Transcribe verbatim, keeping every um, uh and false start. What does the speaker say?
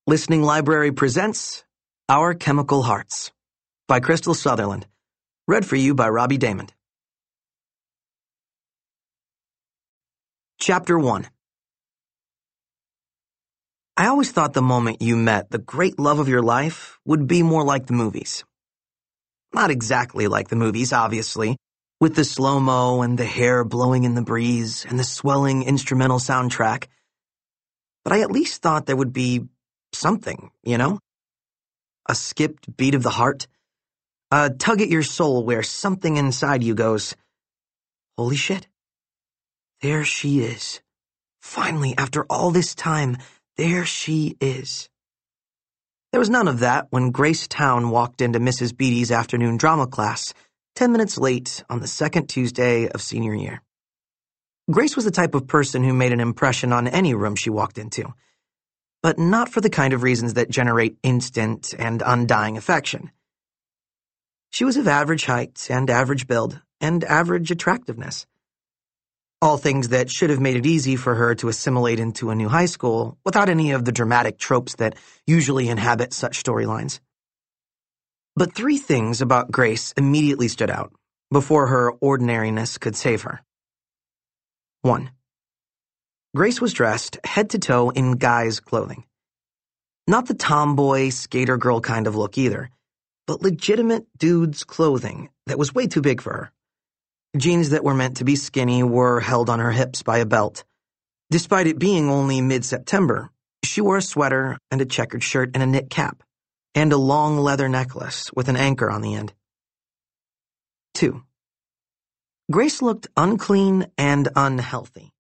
Listening Library presents Our Chemical Hearts by Crystal Sutherland. Read for you by Robbie Damond. Chapter one. I always thought the moment you met the great love of your life would be more like the movies. Not exactly like the movies, obviously, with the slow-mo and the hair blowing in the breeze and the swelling instrumental soundtrack. But I at least thought there would be something, you know? A skipped beat of the heart. A tug at your soul where something inside you goes, holy shit. There she is. Finally, after all this time, there she is. There was none of that when Grace Town walked into Missus Beatty's afternoon drama class, ten minutes late on the second Tuesday of senior year. Grace was the type of person who made an impression on any room she walked into, but not for the kind of reasons that generate instant and undying affection. She was of average height and average build and average attractiveness. All things that should have made it easy for her to assimilate into a new high school without any of the dramatic tropes that usually inhabit such storylines. But three things about Grace immediately stood out before her ordinariness could save her. One. Grace was dressed head to toe in guy's clothing. Not the tomboy, skater girl kind of look either, but legitimate dude's clothing that was way too big for her. Jeans that were meant to be skinny were held on her hips by a belt. Despite it being only mid-September, she wore a sweater and a checkered shirt and a knit cap, and a long leather necklace with an anchor on the end. Two. Grace looked unclean and unhealthy.